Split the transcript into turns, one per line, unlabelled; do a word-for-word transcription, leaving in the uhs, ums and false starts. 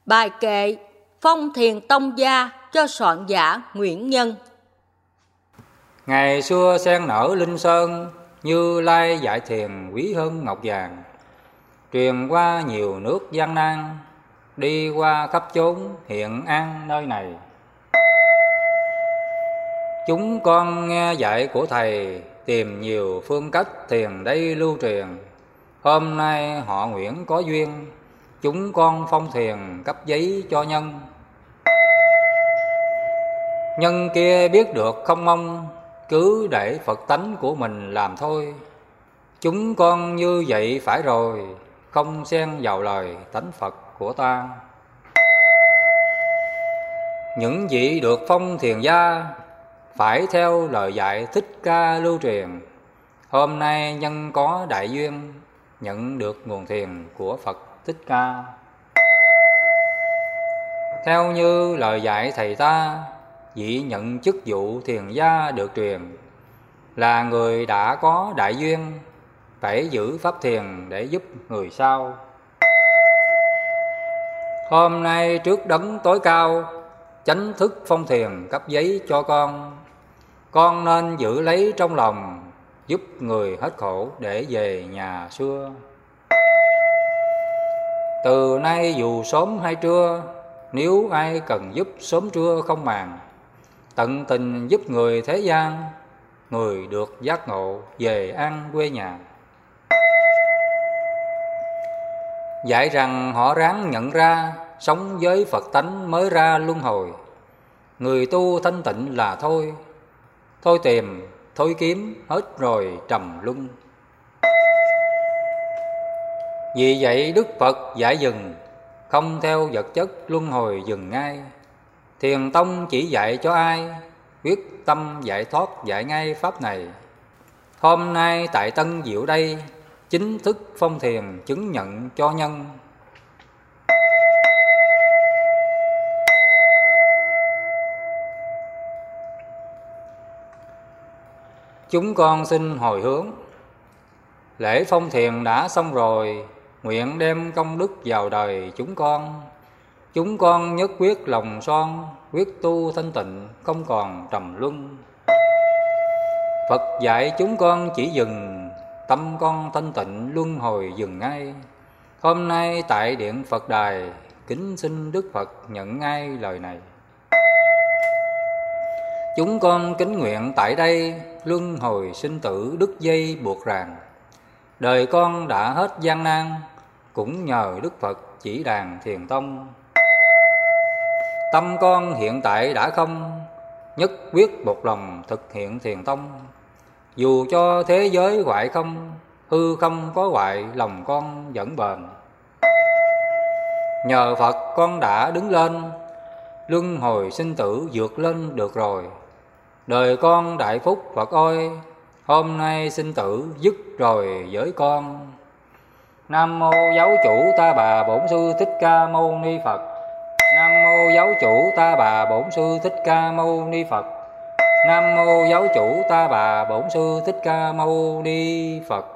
Bài kệ Phong Thiền Tông Gia cho soạn giả Nguyễn Nhân.
Ngày xưa sen nở Linh Sơn, Như Lai dạy thiền quý hơn ngọc vàng. Truyền qua nhiều nước gian nan, đi qua khắp chốn hiện an nơi này. Chúng con nghe dạy của Thầy, tìm nhiều phương cách thiền đây lưu truyền. Hôm nay họ nguyện có duyên, chúng con phong thiền cấp giấy cho nhân. Nhân kia biết được không mong, cứ để Phật tánh của mình làm thôi. Chúng con như vậy phải rồi, không xen vào lời tánh Phật của ta. Những vị được phong thiền gia, phải theo lời dạy Thích Ca lưu truyền. Hôm nay nhân có đại duyên, nhận được nguồn thiền của Phật Thích Ca. Theo như lời dạy Thầy ta, vị nhận chức vụ thiền gia được truyền, là người đã có đại duyên, phải giữ pháp thiền để giúp người sau. Hôm nay trước đấng tối cao, chánh thức phong thiền cấp giấy cho con. Con nên giữ lấy trong lòng, giúp người hết khổ để về nhà xưa. Từ nay dù sớm hay trưa, nếu ai cần giúp sớm trưa không màng. Tận tình giúp người thế gian, người được giác ngộ về an quê nhà. Dạy rằng họ ráng nhận ra, sống với Phật tánh mới ra luân hồi. Người tu thanh tịnh là thôi, thôi tìm, thôi kiếm, hết rồi trầm luân. Vì vậy Đức Phật dạy dừng, không theo vật chất luân hồi dừng ngay. Thiền tông chỉ dạy cho ai, quyết tâm giải thoát dạy ngay pháp này. Hôm nay tại Tân Diệu đây, chính thức phong thiền chứng nhận cho nhân. Chúng con xin hồi hướng. Lễ phong thiền đã xong rồi, nguyện đem công đức vào đời chúng con. Chúng con nhất quyết lòng son, quyết tu thanh tịnh, không còn trầm luân. Phật dạy chúng con chỉ dừng, tâm con thanh tịnh luân hồi dừng ngay. Hôm nay tại điện Phật đài, kính xin Đức Phật nhận ngay lời này. Chúng con kính nguyện tại đây, luân hồi sinh tử đứt dây buộc ràng. Đời con đã hết gian nan, cũng nhờ Đức Phật chỉ đàn thiền tông. Tâm con hiện tại đã không, nhất quyết một lòng thực hiện thiền tông. Dù cho thế giới hoại không, hư không có hoại, lòng con vẫn bền. Nhờ Phật con đã đứng lên, luân hồi sinh tử vượt lên được rồi. Đời con đại phúc Phật ơi, hôm nay sinh tử dứt rồi với con. Nam mô Giáo chủ Ta Bà Bổn Sư Thích Ca Mâu Ni Phật. Nam mô Giáo chủ Ta Bà Bổn Sư Thích Ca Mâu Ni Phật. Nam mô Giáo chủ Ta Bà Bổn Sư Thích Ca Mâu Ni Phật.